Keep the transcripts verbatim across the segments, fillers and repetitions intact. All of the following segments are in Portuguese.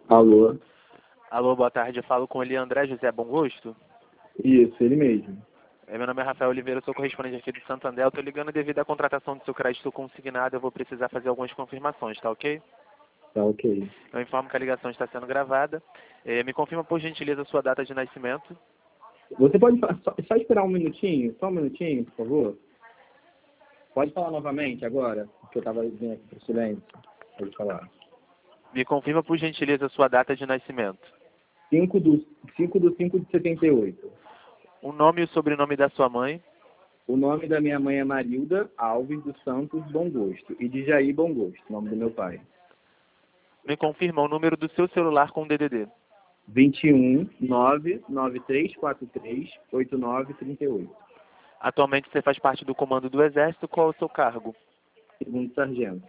Alô? Alô, boa tarde. Eu falo com ele, André José Bom Gosto. Isso, ele mesmo. É, meu nome é Rafael Oliveira, eu sou correspondente aqui do Santander. Eu estou ligando devido à contratação do seu crédito consignado. Eu vou precisar fazer algumas confirmações, tá ok? Tá ok. Eu informo que a ligação está sendo gravada. É, me confirma, por gentileza, a sua data de nascimento. Você pode fa- só, só esperar um minutinho? Só um minutinho, por favor? Pode falar novamente agora? Porque eu tava vindo aqui pro silêncio. Pode falar. Me confirma, por gentileza, a sua data de nascimento. cinco do cinco do cinco de setenta e oito. O nome e o sobrenome da sua mãe. O nome da minha mãe é Marilda Alves dos Santos Bom Gosto. E de Jair Bom Gosto, nome do meu pai. Me confirma o número do seu celular com D D D. vinte e um, nove nove três quatro três, oito nove três oito. Atualmente você faz parte do comando do Exército. Qual é o seu cargo? Segundo sargento.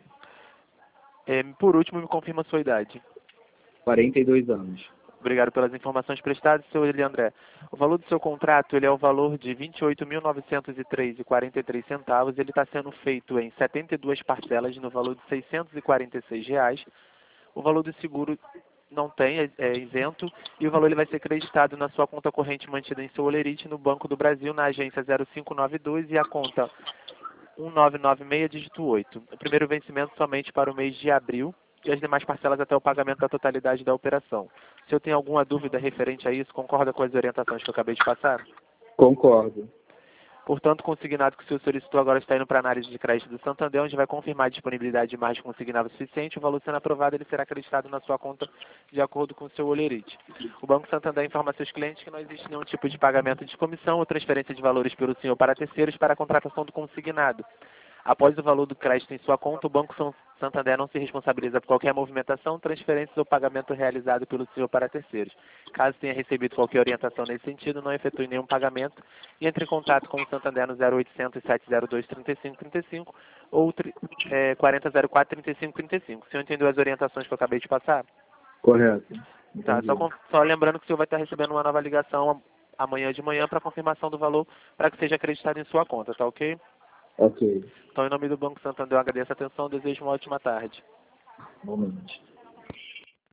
É, por último, me confirma a sua idade. quarenta e dois anos. Obrigado pelas informações prestadas, senhor Eli André. O valor do seu contrato ele é o valor de vinte e oito mil novecentos e três reais e quarenta e três centavos. Ele está sendo feito em setenta e duas parcelas no valor de seiscentos e quarenta e seis reais. O valor do seguro não tem, é, é isento, e o valor ele vai ser creditado na sua conta corrente mantida em seu Olerite no Banco do Brasil, na agência zero cinco nove dois e a conta um nove nove seis, dígito oito. O primeiro vencimento somente para o mês de abril e as demais parcelas até o pagamento da totalidade da operação. Se eu tenho alguma dúvida referente a isso, concorda com as orientações que eu acabei de passar? Concordo. Portanto, consignado que o senhor solicitou agora está indo para a análise de crédito do Santander, onde vai confirmar a disponibilidade de margem consignável suficiente. O valor sendo aprovado, ele será acreditado na sua conta de acordo com o seu Olerite. O Banco Santander informa a seus clientes que não existe nenhum tipo de pagamento de comissão ou transferência de valores pelo senhor para terceiros para a contratação do consignado. Após o valor do crédito em sua conta, o Banco Santander não se responsabiliza por qualquer movimentação, transferências ou pagamento realizado pelo senhor para terceiros. Caso tenha recebido qualquer orientação nesse sentido, não efetue nenhum pagamento e entre em contato com o Santander no zero oitocentos, sete zero dois, trinta e cinco trinta e cinco ou é, quarenta zero quatro, trinta e cinco trinta e cinco. O senhor entendeu as orientações que eu acabei de passar? Correto. Tá, só, Entendi. com- só lembrando que o senhor vai estar recebendo uma nova ligação amanhã de manhã para confirmação do valor para que seja acreditado em sua conta, tá ok? Ok. Então, em nome do Banco Santander, eu agradeço a atenção e desejo uma ótima tarde. Moment.